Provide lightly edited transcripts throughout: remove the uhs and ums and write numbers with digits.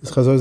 We've learned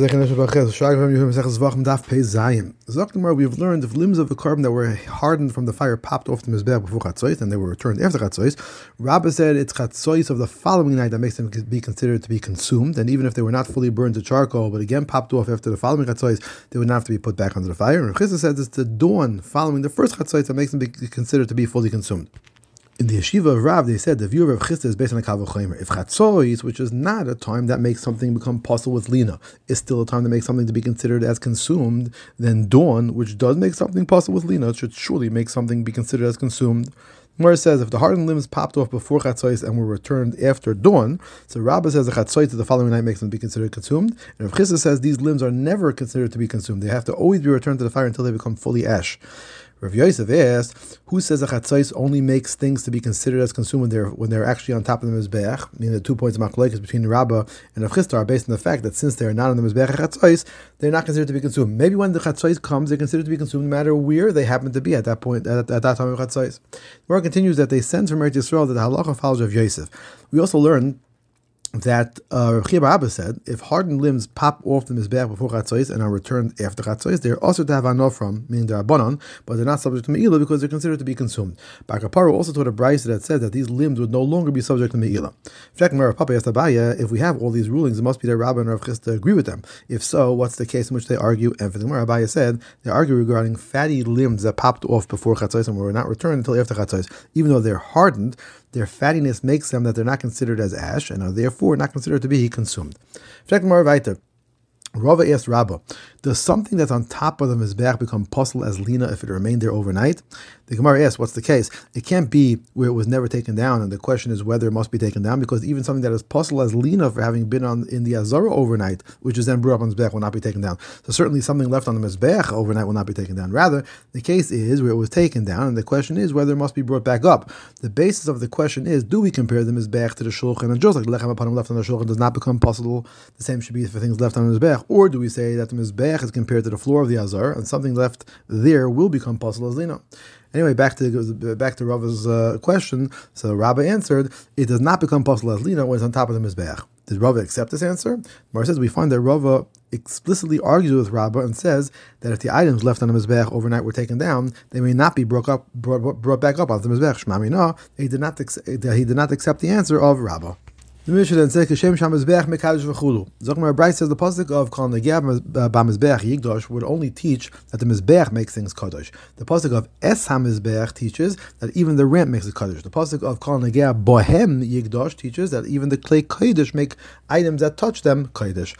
if limbs of the carbon that were hardened from the fire popped off the mizbeach before chatzos and they were returned after chatzos, Rabbah said it's chatzos of the following night that makes them be considered to be consumed, and even if they were not fully burned to charcoal but again popped off after the following chatzos, they would not have to be put back under the fire. And Rav Chisda says it's the dawn following the first chatzos that makes them be considered to be fully consumed. In the yeshiva of Rav, they said the view of Rav Chisda is based on a kal v'chomer. If chatzos, which is not a time that makes something become possible with lina, is still a time that makes something to be considered as consumed, then dawn, which does make something possible with lina, should surely make something be considered as consumed. Gemara says if the hardened limbs popped off before chatzos and were returned after dawn, so Rabbah says the chatzos of the following night makes them be considered consumed, and Rav Chisda says these limbs are never considered to be consumed. They have to always be returned to the fire until they become fully ash. Rav Yosef asked, who says a chatzos only makes things to be considered as consumed when they're actually on top of the mizbeach? Meaning the 2 points of machlokes between Rabbah and Rav Chisda are based on the fact that since they're not on the mizbeach chatzos, they're not considered to be consumed. Maybe when the chatzos comes, they're considered to be consumed no matter where they happen to be at that point, at that time of chatzos. The Gemara continues that they sense from Eretz Yisrael that the halacha follows Rav Yosef. We also learn that Rav Chia bar Abba said, if hardened limbs pop off the mizbeach before chatzos and are returned after chatzos, they're also to have anofram, meaning they're abanon, but they're not subject to me'ilah because they're considered to be consumed. Bar Kapara also taught a brayso that said that these limbs would no longer be subject to me'ilah. In fact, Rav Papa asked Abaya, if we have all these rulings, it must be that Rabbah and Rav Chisda agree with them. If so, what's the case in which they argue? And for the Gemara, Abaya said they argue regarding fatty limbs that popped off before chatzos and were not returned until after chatzos, even though they're hardened. Their fattiness makes them that they're not considered as ash and are therefore not considered to be consumed. Rava asked Rabbah, does something that's on top of the mizbeach become possible as lina if it remained there overnight? The Gemara asked, what's the case? It can't be where it was never taken down, and the question is whether it must be taken down, because even something that is possible as lina for having been in the azara overnight, which is then brought up on the mizbeach, will not be taken down. So certainly something left on the mizbeach overnight will not be taken down. Rather, the case is where it was taken down, and the question is whether it must be brought back up. The basis of the question is, do we compare the mizbeach to the shulchan, and just like the lechem upon left on the shulchan does not become possible, the same should be for things left on the mizbeach, or do we say that the mizbeach is compared to the floor of the azar, and something left there will become possible as lina? Anyway, back to Rava's question. So Rabbah answered, it does not become possible as lina when it's on top of the mizbeach. Did Rava accept this answer? Mar says we find that Rava explicitly argues with Rabbah and says that if the items left on the mizbeach overnight were taken down, they may not be brought back up onto the mizbeach. Shema mina, he did not accept the answer of Rabbah. The Mishnah then says, "Kashem sham mizbeach mekadosh v'chulu." Zokmar Bryce says the pasuk of Kol Negea b'mizbeach Yigdosh would only teach that the mizbeach makes things kadosh. The pasuk of Es HaMizbeach teaches that even the ramp makes it kadosh. The pasuk of Kol Negea Bohem Yigdosh teaches that even the clay kodesh make items that touch them kodesh.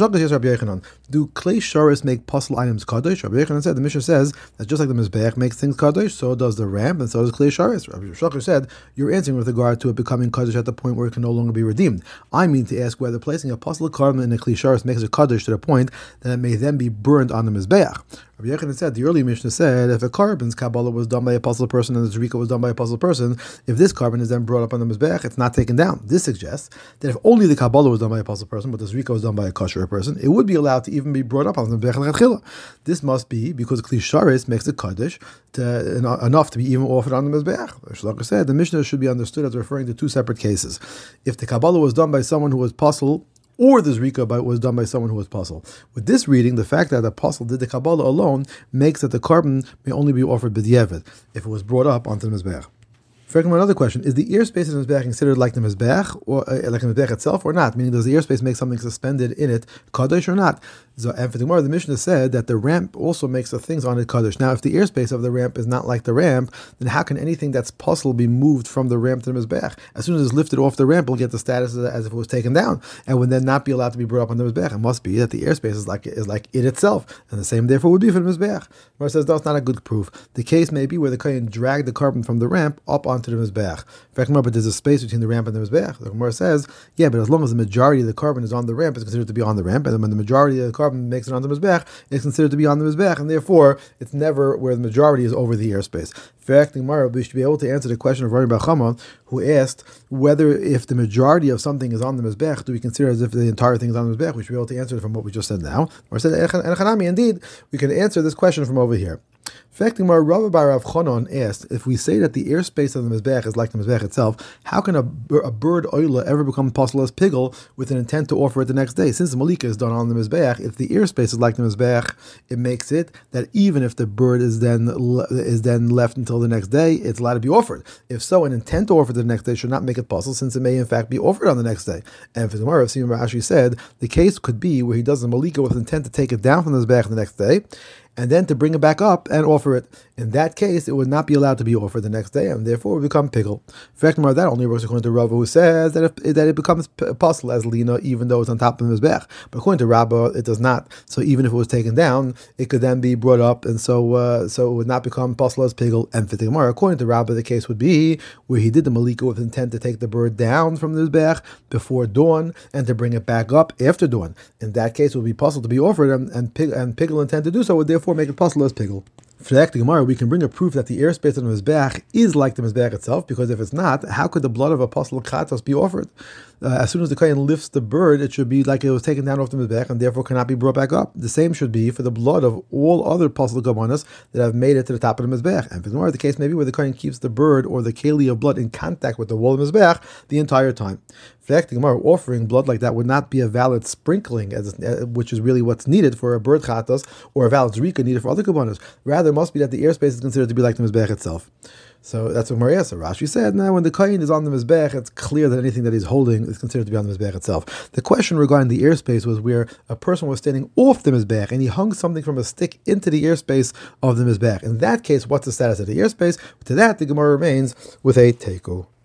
Do clay sharis make puzzle items kadosh? Rabbi Yochanan said the Mishnah says that just like the mizbeach makes things kadosh, so does the ramp and so does clay sharis. Rabbi Shlomo said you're answering with regard to it becoming kadosh at the point where it can no longer be redeemed. I mean to ask whether placing a puzzle carbon in a kli sharis makes it kaddish to the point that it may then be burned on the mizbeach. Rabbi Yochanan said the early Mishnah said if a carbon's kabbalah was done by a puzzle person and the zrika was done by a puzzle person, if this carbon is then brought up on the mizbeach, it's not taken down. This suggests that if only the kabbalah was done by a puzzle person, but the zrika was done by a kosher person, it would be allowed to even be brought up on the mizbeach. This must be because kli sharis makes it kaddish enough to be even offered on the mizbeach. Shlomo said the Mishnah should be understood as referring to two separate cases. If the kabbalah was done by someone who was puzzle, or the zrika was done by someone who was puzzle. With this reading, the fact that the puzzle did the kabbalah alone makes that the carbon may only be offered b'diavad if it was brought up onto the mizbeach. Another question: is the ear space in the mizbeach considered like the mizbeach, or like the mizbeach itself, or not? Meaning, does the ear space make something suspended in it kadosh or not? So, and for the Gemara, the Mishnah said that the ramp also makes the things on it kadosh. Now, if the ear space of the ramp is not like the ramp, then how can anything that's puzzle be moved from the ramp to the mizbeach? As soon as it's lifted off the ramp, it'll get the status as if it was taken down, and would then not be allowed to be brought up on the mizbeach. It must be that the ear space is like it itself, and the same therefore would be for the mizbeach. The Gemara says that's not a good proof. The case may be where the kohen dragged the carbon from the ramp up onto the mizbeach. In fact, but there's a space between the ramp and the mizbeach. The Gemara says, yeah, but as long as the majority of the carbon is on the ramp, it's considered to be on the ramp, and then when the majority of the carbon makes it on the mizbeach, it's considered to be on the mizbeach, and therefore it's never where the majority is over the airspace. In fact, the Gemara, we should be able to answer the question of Rami Bar Chama, who asked whether if the majority of something is on the mizbeach, do we consider as if the entire thing is on the mizbeach? We should be able to answer it from what we just said now. Or said, indeed, we can answer this question from over here. In Fact, Rabbi Bar Rav Chonon asked, if we say that the airspace of the Mizbech is like the Mizbech itself, how can a bird oila ever become possible as pigel with an intent to offer it the next day? Since the Malika is done on the Mizbech, if the airspace is like the Mizbech, it makes it that even if the bird is then left until the next day, it's allowed to be offered. If so, an intent to offer the next day should not make it possible, since it may in fact be offered on the next day. And for the Gemara, Simon Rashi said, the case could be where he does the Malika with intent to take it down from the Mizbech the next day, and then to bring it back up and offer it. In that case, it would not be allowed to be offered the next day, and therefore it would become pigel. Fact, that only works according to Rava, who says that it becomes possible as lina, even though it's on top of the mizbech. But according to Rabba, it does not. So even if it was taken down, it could then be brought up, and so it would not become possible as pigel. And for the Gemara, according to Rabba, the case would be where he did the malika with intent to take the bird down from the mizbech before dawn and to bring it back up after dawn. In that case, it would be possible to be offered, and pigel intent to do so would therefore make it possible as pigel. For the Gemara, we can bring a proof that the airspace of the Mizbech is like the Mizbech itself, because if it's not, how could the blood of a Pasal Chatos be offered? As soon as the Kohen lifts the bird, it should be like it was taken down off the Mizbech and therefore cannot be brought back up. The same should be for the blood of all other Pasal Gabanas that have made it to the top of the Mizbech. And for the Gemara, the case may be where the Kohen keeps the bird or the keli of blood in contact with the wall of the Mizbech the entire time. For the Gemara, offering blood like that would not be a valid sprinkling, which is really what's needed for a bird Chatos, or a valid zrika needed for other Gabanas. Rather, it must be that the airspace is considered to be like the Mizbech itself. So that's what Maria said. Rashi said, now when the Kohen is on the Mizbech, it's clear that anything that he's holding is considered to be on the Mizbech itself. The question regarding the airspace was where a person was standing off the Mizbech and he hung something from a stick into the airspace of the Mizbech. In that case, what's the status of the airspace? To that, the Gemara remains with a teiku.